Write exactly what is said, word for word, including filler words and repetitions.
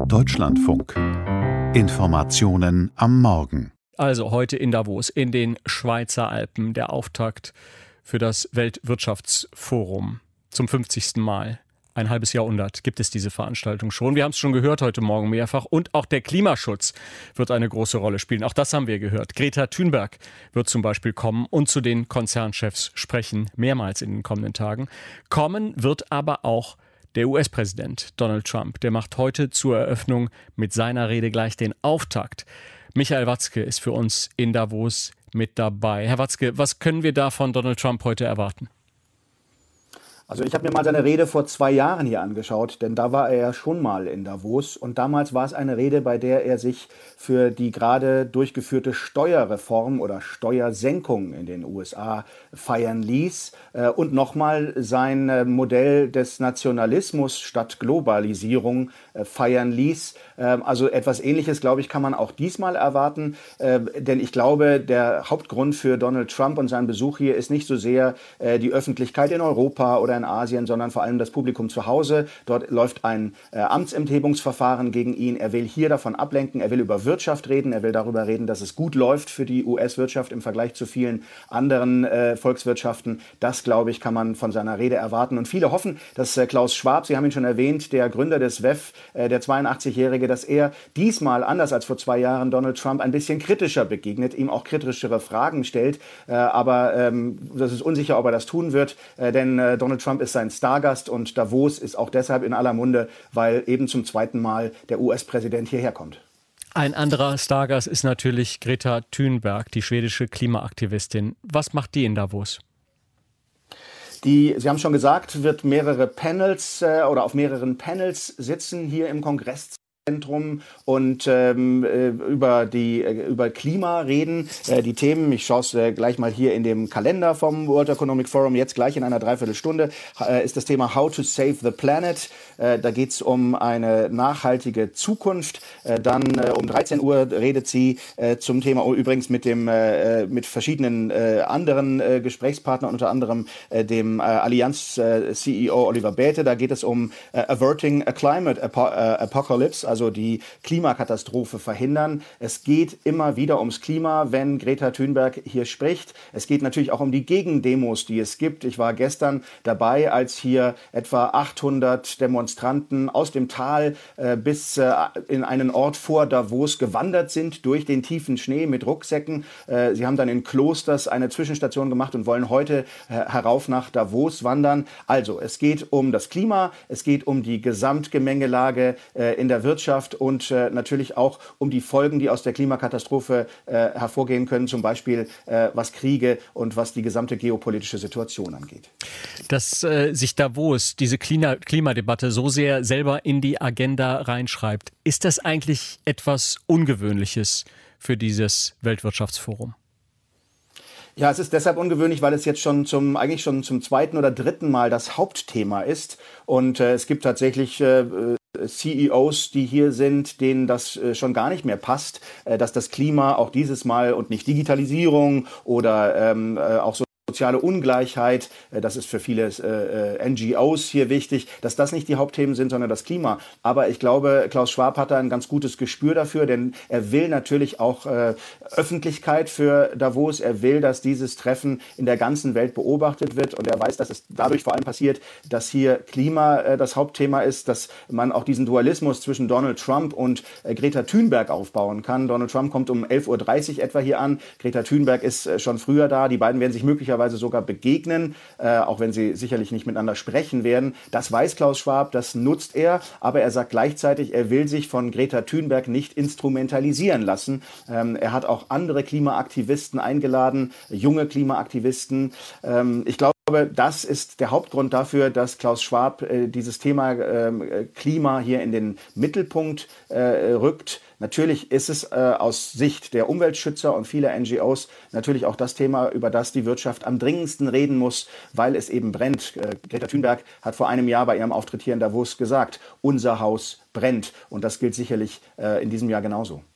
Deutschlandfunk. Informationen am Morgen. Also heute in Davos, in den Schweizer Alpen, der Auftakt für das Weltwirtschaftsforum zum fünfzigsten Mal. Ein halbes Jahrhundert gibt es diese Veranstaltung schon. Wir haben es schon gehört heute Morgen mehrfach. Und auch der Klimaschutz wird eine große Rolle spielen. Auch das haben wir gehört. Greta Thunberg wird zum Beispiel kommen und zu den Konzernchefs sprechen, mehrmals in den kommenden Tagen. Kommen wird aber auch der U S-Präsident Donald Trump. Der macht heute zur Eröffnung mit seiner Rede gleich den Auftakt. Michael Watzke ist für uns in Davos mit dabei. Herr Watzke, was können wir da von Donald Trump heute erwarten? Also ich habe mir mal seine Rede vor zwei Jahren hier angeschaut, denn da war er ja schon mal in Davos. Und damals war es eine Rede, bei der er sich für die gerade durchgeführte Steuerreform oder Steuersenkung in den U S A feiern ließ und nochmal sein Modell des Nationalismus statt Globalisierung feiern ließ. Also etwas Ähnliches, glaube ich, kann man auch diesmal erwarten. Denn ich glaube, der Hauptgrund für Donald Trump und seinen Besuch hier ist nicht so sehr die Öffentlichkeit in Europa oder in Asien, sondern vor allem das Publikum zu Hause. Dort läuft ein äh, Amtsenthebungsverfahren gegen ihn. Er will hier davon ablenken, er will über Wirtschaft reden, er will darüber reden, dass es gut läuft für die U S-Wirtschaft im Vergleich zu vielen anderen äh, Volkswirtschaften. Das, glaube ich, kann man von seiner Rede erwarten. Und viele hoffen, dass äh, Klaus Schwab, Sie haben ihn schon erwähnt, der Gründer des W E F, äh, der zweiundachtzig-Jährige, dass er diesmal, anders als vor zwei Jahren, Donald Trump ein bisschen kritischer begegnet, ihm auch kritischere Fragen stellt. Äh, aber ähm, das ist unsicher, ob er das tun wird, äh, denn äh, Donald Trump ist sein Stargast und Davos ist auch deshalb in aller Munde, weil eben zum zweiten Mal der U S-Präsident hierher kommt. Ein anderer Stargast ist natürlich Greta Thunberg, die schwedische Klimaaktivistin. Was macht die in Davos? Die, Sie haben schon gesagt, wird mehrere Panels äh, oder auf mehreren Panels sitzen hier im Kongress. Zentrum und ähm, über die äh, über Klima reden. Äh, die Themen, ich schaue es äh, gleich mal hier in dem Kalender vom World Economic Forum, jetzt gleich in einer Dreiviertelstunde, äh, ist das Thema How to Save the Planet. Äh, da geht es um eine nachhaltige Zukunft. Äh, dann äh, um dreizehn Uhr redet sie äh, zum Thema, oh, übrigens mit dem äh, mit verschiedenen äh, anderen äh, Gesprächspartnern, unter anderem äh, dem äh, Allianz-C E O Oliver Bäte. Da geht es um äh, Averting a Climate Apo- äh, Apocalypse, also die Klimakatastrophe verhindern. Es geht immer wieder ums Klima, wenn Greta Thunberg hier spricht. Es geht natürlich auch um die Gegendemos, die es gibt. Ich war gestern dabei, als hier etwa achthundert Demonstranten aus dem Tal äh, bis äh, in einen Ort vor Davos gewandert sind durch den tiefen Schnee mit Rucksäcken. Äh, sie haben dann in Klosters eine Zwischenstation gemacht und wollen heute äh, herauf nach Davos wandern. Also, es geht um das Klima, es geht um die Gesamtgemengelage äh, in der Wirtschaft und äh, natürlich auch um die Folgen, die aus der Klimakatastrophe äh, hervorgehen können, zum Beispiel äh, was Kriege und was die gesamte geopolitische Situation angeht. Dass äh, sich Davos diese Klima- Klimadebatte so sehr selber in die Agenda reinschreibt, ist das eigentlich etwas Ungewöhnliches für dieses Weltwirtschaftsforum? Ja, es ist deshalb ungewöhnlich, weil es jetzt schon zum eigentlich schon zum zweiten oder dritten Mal das Hauptthema ist und äh, es gibt tatsächlich äh, C E Os, die hier sind, denen das äh, schon gar nicht mehr passt, äh, dass das Klima auch dieses Mal und nicht Digitalisierung oder ähm, äh, auch so soziale Ungleichheit, das ist für viele äh, N G Os hier wichtig, dass das nicht die Hauptthemen sind, sondern das Klima. Aber ich glaube, Klaus Schwab hat da ein ganz gutes Gespür dafür, denn er will natürlich auch äh, Öffentlichkeit für Davos. Er will, dass dieses Treffen in der ganzen Welt beobachtet wird und er weiß, dass es dadurch vor allem passiert, dass hier Klima äh, das Hauptthema ist, dass man auch diesen Dualismus zwischen Donald Trump und äh, Greta Thunberg aufbauen kann. Donald Trump kommt um elf Uhr dreißig etwa hier an, Greta Thunberg ist äh, schon früher da, die beiden werden sich möglicherweise sogar begegnen, äh, auch wenn sie sicherlich nicht miteinander sprechen werden. Das weiß Klaus Schwab, das nutzt er, aber er sagt gleichzeitig, er will sich von Greta Thunberg nicht instrumentalisieren lassen. Ähm, er hat auch andere Klimaaktivisten eingeladen, junge Klimaaktivisten. Ähm, ich glaube, das ist der Hauptgrund dafür, dass Klaus Schwab äh, dieses Thema äh, Klima hier in den Mittelpunkt äh, rückt. Natürlich ist es äh, aus Sicht der Umweltschützer und vieler N G Os natürlich auch das Thema, über das die Wirtschaft am dringendsten reden muss, weil es eben brennt. Äh, Greta Thunberg hat vor einem Jahr bei ihrem Auftritt hier in Davos gesagt, unser Haus brennt. Und das gilt sicherlich äh, in diesem Jahr genauso.